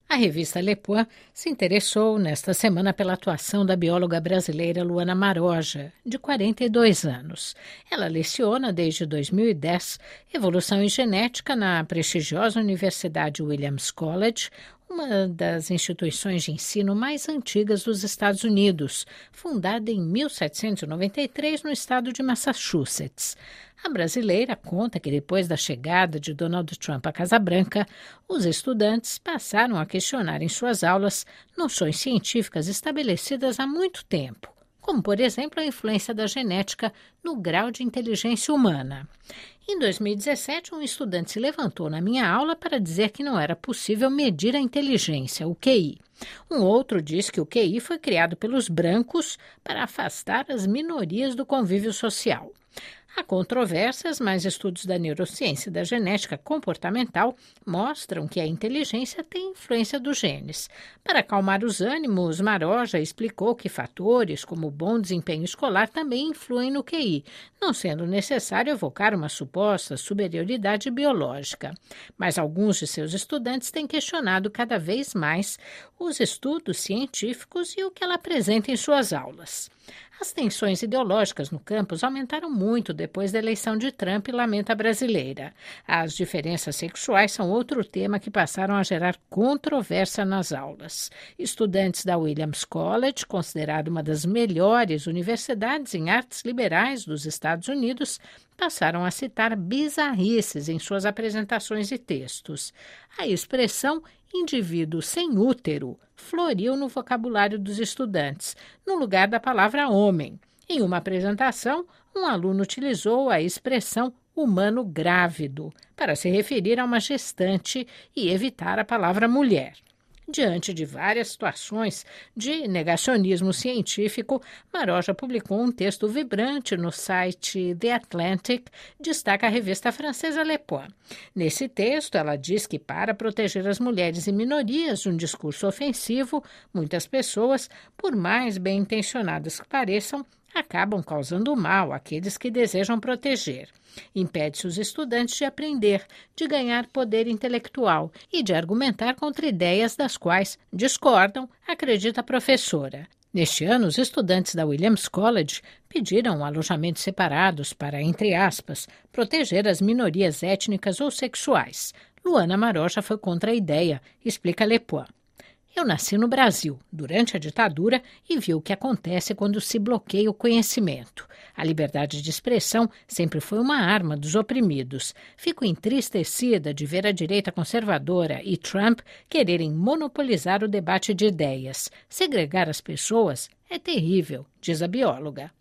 A revista Le Point se interessou nesta semana pela atuação da bióloga brasileira Luana Maroja, de 42 anos. Ela leciona desde 2010 evolução e genética na prestigiosa Universidade Williams College, uma das instituições de ensino mais antigas dos Estados Unidos, fundada em 1793 no estado de Massachusetts. A brasileira conta que depois da chegada de Donald Trump à Casa Branca, os estudantes passaram a questionar em suas aulas noções científicas estabelecidas há muito tempo, como, por exemplo, a influência da genética no grau de inteligência humana. Em 2017, um estudante se levantou na minha aula para dizer que não era possível medir a inteligência, o QI. Um outro diz que o QI foi criado pelos brancos para afastar as minorias do convívio social. Há controvérsias, mas estudos da neurociência e da genética comportamental mostram que a inteligência tem influência dos genes. Para acalmar os ânimos, Maroja explicou que fatores como o bom desempenho escolar também influem no QI, não sendo necessário evocar uma suposta superioridade biológica. Mas alguns de seus estudantes têm questionado cada vez mais os estudos científicos e o que ela apresenta em suas aulas. As tensões ideológicas no campus aumentaram muito depois da eleição de Trump, lamenta a brasileira. As diferenças sexuais são outro tema que passaram a gerar controvérsia nas aulas. Estudantes da Williams College, considerada uma das melhores universidades em artes liberais dos Estados Unidos, passaram a citar bizarrices em suas apresentações e textos. A expressão indivíduo sem útero floriu no vocabulário dos estudantes, no lugar da palavra homem. Em uma apresentação, um aluno utilizou a expressão humano grávido para se referir a uma gestante e evitar a palavra mulher. Diante de várias situações de negacionismo científico, Maroja publicou um texto vibrante no site The Atlantic, destaca a revista francesa Le Point. Nesse texto, ela diz que para proteger as mulheres e minorias de um discurso ofensivo, muitas pessoas, por mais bem-intencionadas que pareçam, acabam causando mal àqueles que desejam proteger. Impede-se os estudantes de aprender, de ganhar poder intelectual e de argumentar contra ideias das quais discordam, acredita a professora. Neste ano, os estudantes da Williams College pediram alojamentos separados para, entre aspas, proteger as minorias étnicas ou sexuais. Luana Maroja foi contra a ideia, explica Le Point. Eu nasci no Brasil, durante a ditadura, e vi o que acontece quando se bloqueia o conhecimento. A liberdade de expressão sempre foi uma arma dos oprimidos. Fico entristecida de ver a direita conservadora e Trump quererem monopolizar o debate de ideias. Segregar as pessoas é terrível, diz a bióloga.